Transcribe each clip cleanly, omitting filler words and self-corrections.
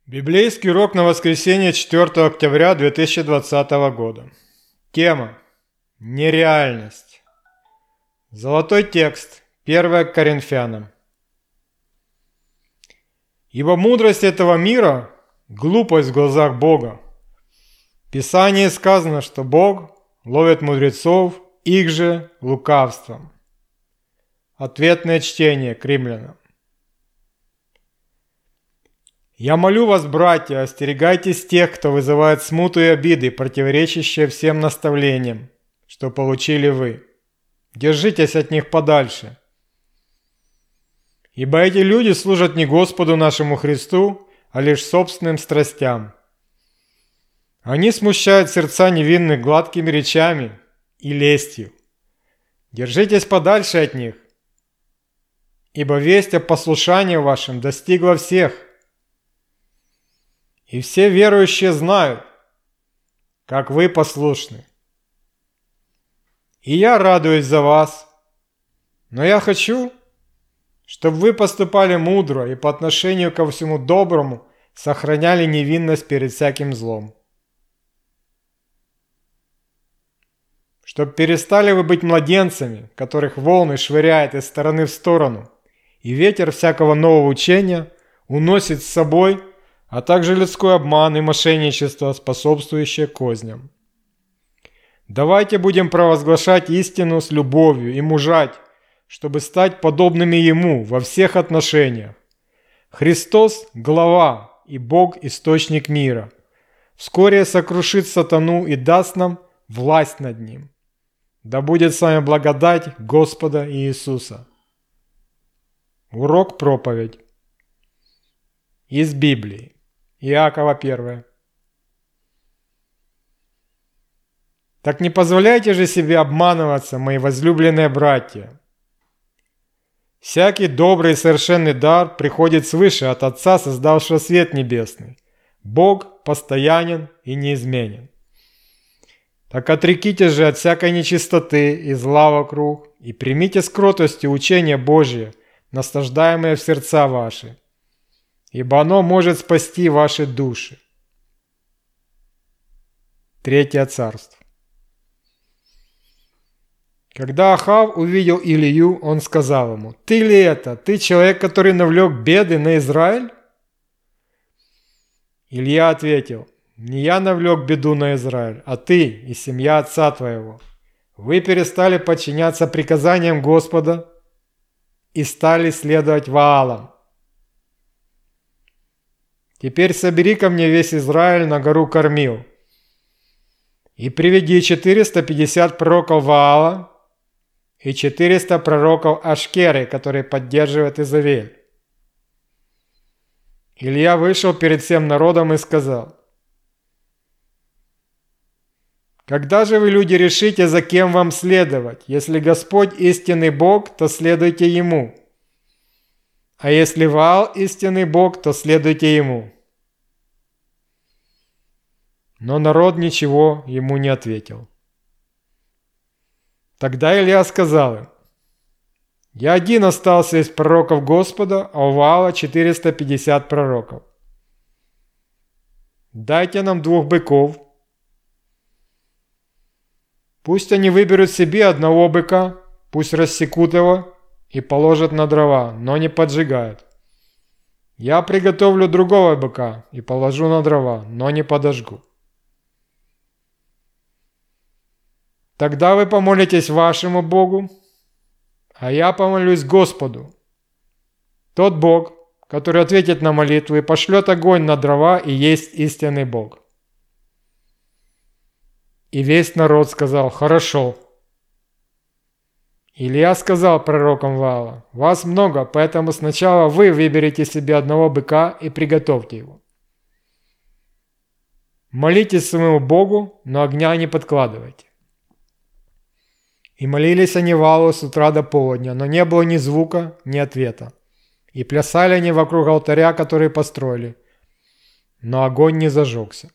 Библейский урок на воскресенье 4 октября 2020 года. Тема «Нереальность». Золотой текст. 1 к Коринфянам. «Ибо мудрость этого мира – глупость в глазах Бога. В Писании сказано, что Бог ловит мудрецов, их же лукавством». Ответное чтение к Римлянам. «Я молю вас, братья, остерегайтесь тех, кто вызывает смуту и обиды, противоречащие всем наставлениям, что получили вы. Держитесь от них подальше. Ибо эти люди служат не Господу нашему Христу, а лишь собственным страстям. Они смущают сердца невинных гладкими речами и лестью. Держитесь подальше от них, ибо весть о послушании вашем достигла всех. И все верующие знают, как вы послушны. И я радуюсь за вас, но я хочу, чтобы вы поступали мудро и по отношению ко всему доброму сохраняли невинность перед всяким злом. Чтобы перестали вы быть младенцами, которых волны швыряют из стороны в сторону, и ветер всякого нового учения уносит с собой, а также людской обман и мошенничество, способствующее козням. Давайте будем провозглашать истину с любовью и мужать, чтобы стать подобными Ему во всех отношениях. Христос – глава и Бог – источник мира. Вскоре сокрушит сатану и даст нам власть над ним. Да будет с вами благодать Господа Иисуса. Урок-проповедь из Библии. Иакова 1. Так не позволяйте же себе обманываться, мои возлюбленные братья. Всякий добрый и совершенный дар приходит свыше от Отца, создавшего свет небесный. Бог постоянен и неизменен. Так отрекитесь же от всякой нечистоты и зла вокруг, и примите с кротостью учение Божие, наслаждаемое в сердца ваши, ибо оно может спасти ваши души. Третье царство. Когда Ахав увидел Илию, он сказал ему: «Ты ли это? Ты человек, который навлек беды на Израиль?» Илья ответил: «Не я навлек беду на Израиль, а ты и семья отца твоего. Вы перестали подчиняться приказаниям Господа и стали следовать Ваалам. Теперь собери ко мне весь Израиль на гору Кормил и приведи 450 пророков Ваала и 400 пророков Ашкеры, которые поддерживают Изавель». Илья вышел перед всем народом и сказал: «Когда же вы, люди, решите, за кем вам следовать? Если Господь истинный Бог, то следуйте Ему. А если Ваал истинный Бог, то следуйте ему». Но народ ничего ему не ответил. Тогда Илья сказал им: «Я один остался из пророков Господа, а у Ваала 450 пророков. Дайте нам 2 быков. Пусть они выберут себе одного быка, пусть рассекут его и положат на дрова, но не поджигают. Я приготовлю другого быка и положу на дрова, но не подожгу. Тогда вы помолитесь вашему Богу, а я помолюсь Господу. Тот Бог, который ответит на молитву и пошлет огонь на дрова, и есть истинный Бог». И весь народ сказал: «Хорошо». Илья сказал пророкам Ваала: «Вас много, поэтому сначала вы выберите себе одного быка и приготовьте его. Молитесь своему Богу, но огня не подкладывайте». И молились они Ваалу с утра до полудня, но не было ни звука, ни ответа. И плясали они вокруг алтаря, который построили, но огонь не зажегся.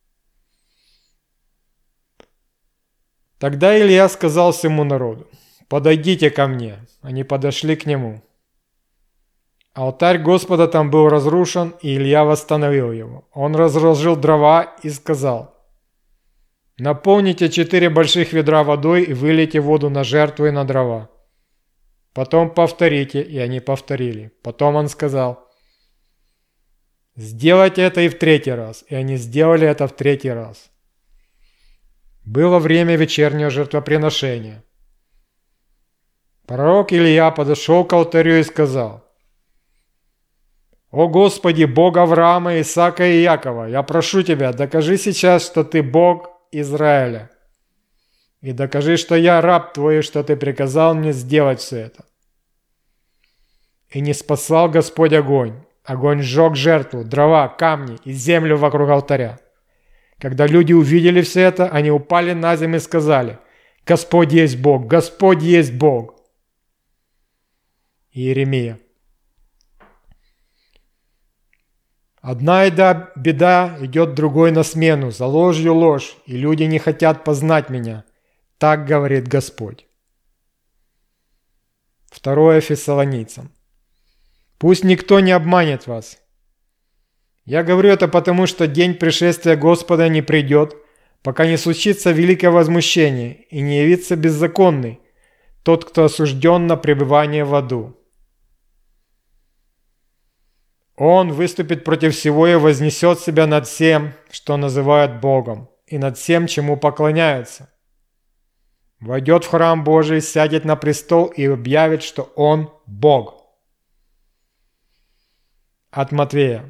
Тогда Илья сказал всему народу: «Подойдите ко мне». Они подошли к нему. Алтарь Господа там был разрушен, и Илья восстановил его. Он разложил дрова и сказал: «Наполните 4 больших ведра водой и вылейте воду на жертву и на дрова. Потом повторите», и они повторили. Потом он сказал: «Сделайте это и в 3-й раз», и они сделали это в 3-й раз. Было время вечернего жертвоприношения. Пророк Илья подошел к алтарю и сказал: «О Господи, Бог Авраама, Исаака и Якова, я прошу Тебя, докажи сейчас, что Ты Бог Израиля. И докажи, что я раб Твой, что Ты приказал мне сделать все это». И не спасал Господь огонь. Огонь сжег жертву, дрова, камни и землю вокруг алтаря. Когда люди увидели все это, они упали на землю и сказали: «Господь есть Бог! Господь есть Бог!» Иеремия. Одна беда идет другой на смену, за ложью ложь, и люди не хотят познать меня. Так говорит Господь. 2 Фессалоницам. Пусть никто не обманет вас. Я говорю это потому, что день пришествия Господа не придет, пока не случится великое возмущение и не явится беззаконный, тот, кто осужден на пребывание в аду. Он выступит против всего и вознесет себя над всем, что называют Богом, и над всем, чему поклоняются. Войдет в храм Божий, сядет на престол и объявит, что Он Бог. От Матвея.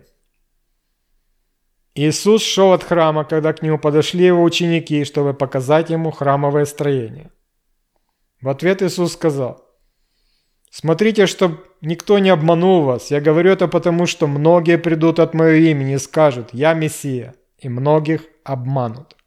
Иисус шел от храма, когда к нему подошли его ученики, чтобы показать ему храмовое строение. В ответ Иисус сказал: «Смотрите, чтоб никто не обманул вас. Я говорю это потому, что многие придут от моего имени и скажут: Я Мессия, и многих обманут.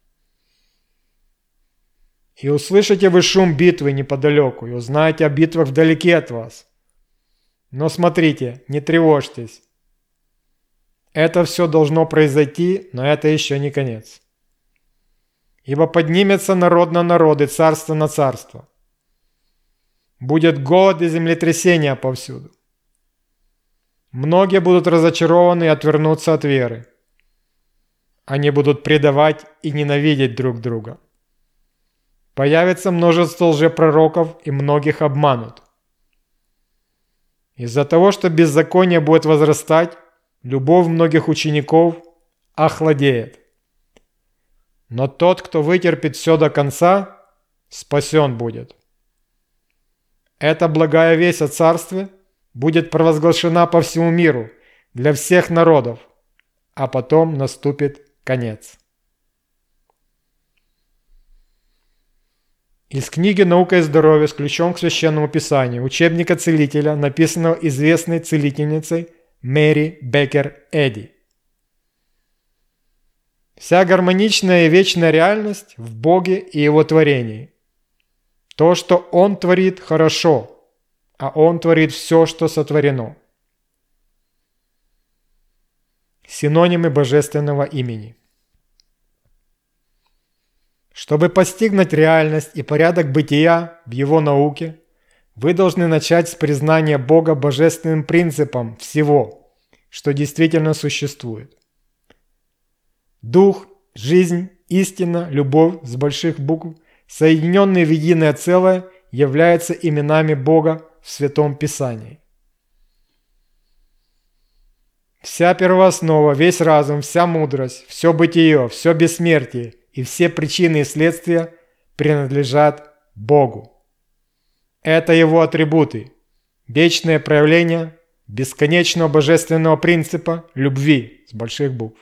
И услышите вы шум битвы неподалеку, и узнаете о битвах вдалеке от вас. Но смотрите, не тревожьтесь. Это все должно произойти, но это еще не конец. Ибо поднимется народ на народ и царство на царство. Будет голод и землетрясения повсюду. Многие будут разочарованы и отвернутся от веры. Они будут предавать и ненавидеть друг друга. Появится множество лжепророков, и многих обманут. Из-за того, что беззаконие будет возрастать, любовь многих учеников охладеет. Но тот, кто вытерпит все до конца, спасен будет. Эта благая весть о Царстве будет провозглашена по всему миру для всех народов, а потом наступит конец. Из книги «Наука и здоровье» с ключом к Священному Писанию, учебника целителя, написанного известной целительницей Мэри Беккер Эдди. Вся гармоничная и вечная реальность в Боге и Его творении. То, что Он творит, хорошо, а Он творит все, что сотворено. Синонимы божественного имени. Чтобы постигнуть реальность и порядок бытия в Его науке, вы должны начать с признания Бога божественным принципом всего, что действительно существует. Дух, жизнь, истина, любовь с больших букв, соединенные в единое целое, являются именами Бога в Святом Писании. Вся первооснова, весь разум, вся мудрость, все бытие, все бессмертие и все причины и следствия принадлежат Богу. Это Его атрибуты, вечное проявление бесконечного божественного принципа любви с больших букв.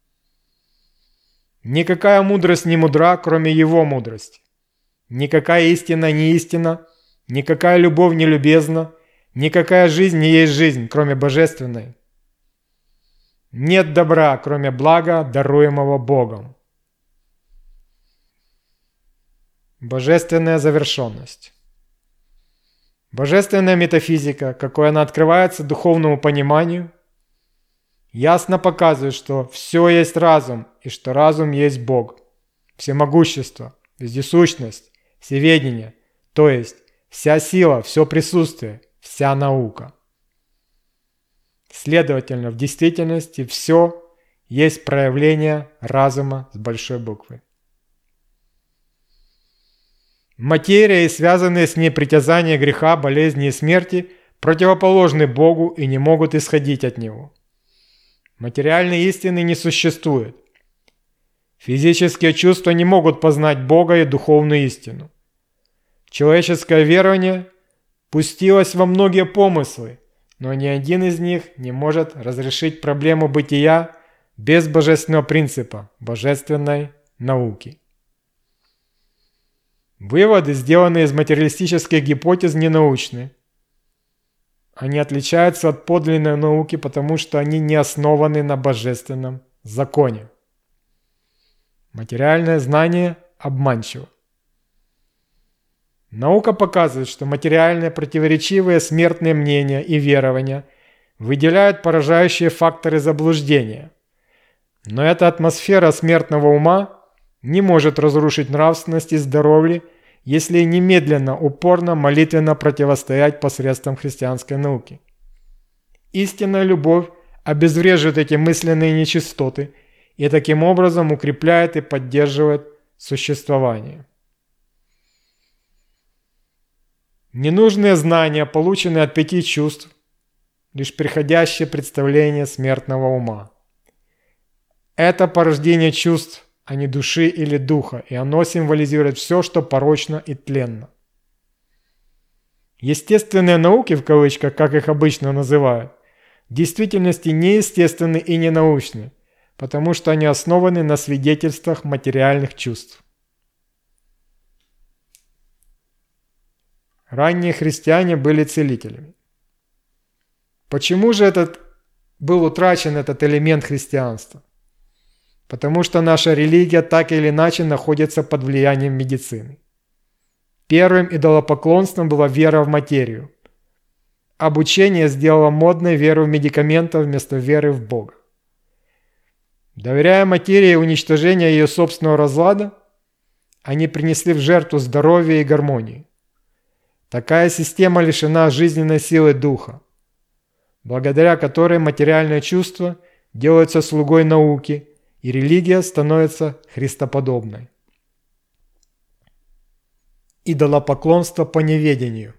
Никакая мудрость не мудра, кроме Его мудрости. Никакая истина не истина, никакая любовь не любезна, никакая жизнь не есть жизнь, кроме божественной. Нет добра, кроме блага, даруемого Богом. Божественная завершенность. Божественная метафизика, какой она открывается духовному пониманию, ясно показывает, что все есть разум, и что разум есть Бог, всемогущество, вездесущность, всеведение, то есть вся сила, все присутствие, вся наука. Следовательно, в действительности все есть проявление разума с большой буквы. Материя и связанные с ней притязания греха, болезни и смерти противоположны Богу и не могут исходить от Него. Материальной истины не существует. Физические чувства не могут познать Бога и духовную истину. Человеческое верование пустилось во многие помыслы, но ни один из них не может разрешить проблему бытия без божественного принципа, божественной науки. Выводы, сделанные из материалистических гипотез, ненаучны. Они отличаются от подлинной науки, потому что они не основаны на божественном законе. Материальное знание обманчиво. Наука показывает, что материальные противоречивые смертные мнения и верования выделяют поражающие факторы заблуждения. Но эта атмосфера смертного ума не может разрушить нравственность и здоровье, если немедленно, упорно, молитвенно противостоять посредством христианской науки. Истинная любовь обезвреживает эти мысленные нечистоты и таким образом укрепляет и поддерживает существование. Ненужные знания, полученные от 5 чувств, лишь приходящее представление смертного ума. Это порождение чувств, а не души или духа, и оно символизирует все, что порочно и тленно. Естественные науки, в кавычках, как их обычно называют, в действительности неестественны и ненаучны, потому что они основаны на свидетельствах материальных чувств. Ранние христиане были целителями. Почему же был утрачен этот элемент христианства? Потому что наша религия так или иначе находится под влиянием медицины. Первым идолопоклонством была вера в материю. Обучение сделало модной веру в медикаменты вместо веры в Бога. Доверяя материи уничтожения ее собственного разлада, они принесли в жертву здоровье и гармонию. Такая система лишена жизненной силы духа, благодаря которой материальные чувства делаются слугой науки, и религия становится христоподобной. Идолопоклонство по неведению.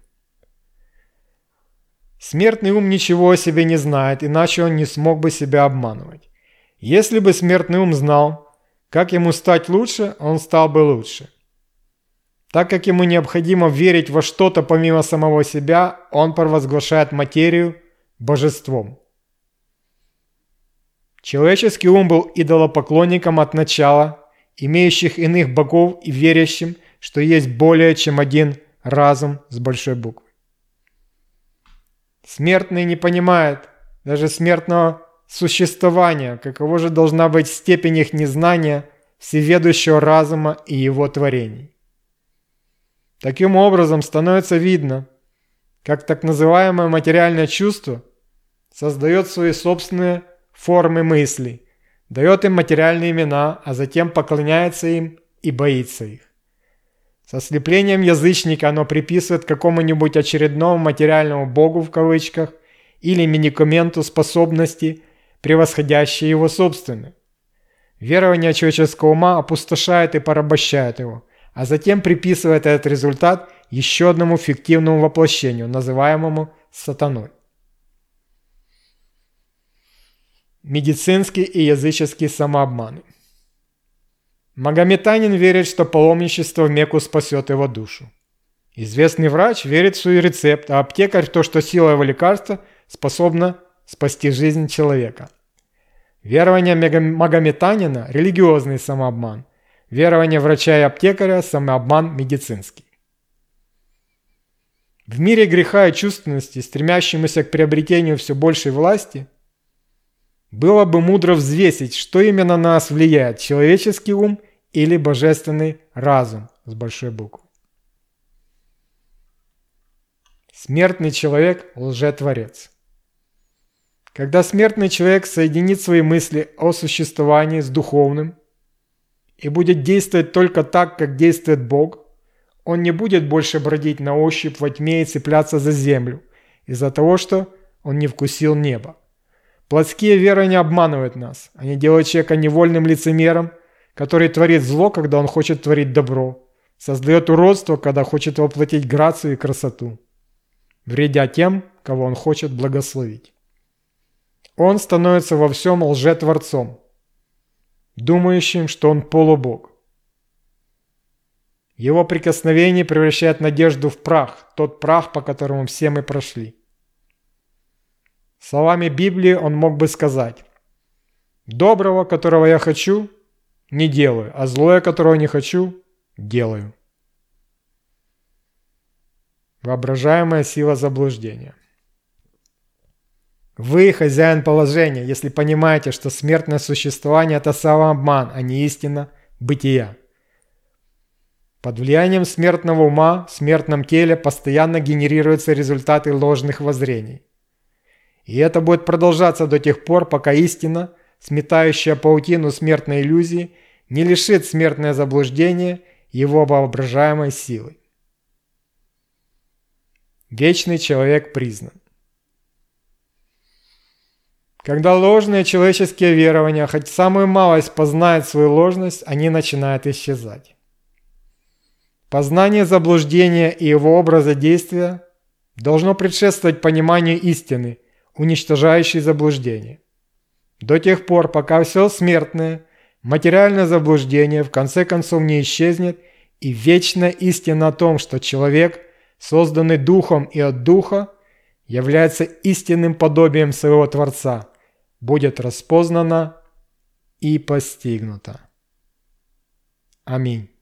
Смертный ум ничего о себе не знает, иначе он не смог бы себя обманывать. Если бы смертный ум знал, как ему стать лучше, он стал бы лучше. Так как ему необходимо верить во что-то помимо самого себя, он провозглашает материю божеством. Человеческий ум был идолопоклонником от начала, имеющих иных богов и верящим, что есть более чем один разум с большой буквы. Смертный не понимает даже смертного существования, каково же должна быть степень их незнания всеведущего разума и его творений. Таким образом, становится видно, как так называемое материальное чувство создает свои собственные формы мыслей, дает им материальные имена, а затем поклоняется им и боится их. Со ослеплением язычника оно приписывает какому-нибудь очередному материальному богу в кавычках или медикаменту способности, превосходящие его собственные. Верование человеческого ума опустошает и порабощает его, а затем приписывает этот результат еще одному фиктивному воплощению, называемому сатаной. Медицинский и языческий самообманы. Магометанин верит, что паломничество в Мекку спасет его душу. Известный врач верит в свой рецепт, а аптекарь в то, что сила его лекарства способна спасти жизнь человека. Верование магометанина – религиозный самообман. Верование врача и аптекаря – самообман медицинский. В мире греха и чувственности, стремящемуся к приобретению все большей власти, было бы мудро взвесить, что именно на нас влияет – человеческий ум или божественный разум с большой буквы. Смертный человек – лжетворец. Когда смертный человек соединит свои мысли о существовании с духовным и будет действовать только так, как действует Бог, он не будет больше бродить на ощупь во тьме и цепляться за землю из-за того, что он не вкусил неба. Плотские верования обманывают нас. Они делают человека невольным лицемером, который творит зло, когда он хочет творить добро, создает уродство, когда хочет воплотить грацию и красоту, вредя тем, кого он хочет благословить. Он становится во всем лжетворцом, думающим, что он полубог. Его прикосновение превращает надежду в прах, тот прах, по которому все мы прошли. Словами Библии он мог бы сказать: «Доброго, которого я хочу, не делаю, а злое, которого не хочу, делаю». Воображаемая сила заблуждения. Вы хозяин положения, если понимаете, что смертное существование – это самообман, а не истина бытия. Под влиянием смертного ума в смертном теле постоянно генерируются результаты ложных воззрений. И это будет продолжаться до тех пор, пока истина, сметающая паутину смертной иллюзии, не лишит смертное заблуждение его воображаемой силы. Вечный человек признан. Когда ложные человеческие верования хоть самую малость познают свою ложность, они начинают исчезать. Познание заблуждения и его образа действия должно предшествовать пониманию истины, уничтожающей заблуждение. До тех пор, пока все смертное, материальное заблуждение в конце концов не исчезнет, и вечная истина о том, что человек, созданный Духом и от Духа, является истинным подобием своего Творца, будет распознана и постигнута. Аминь.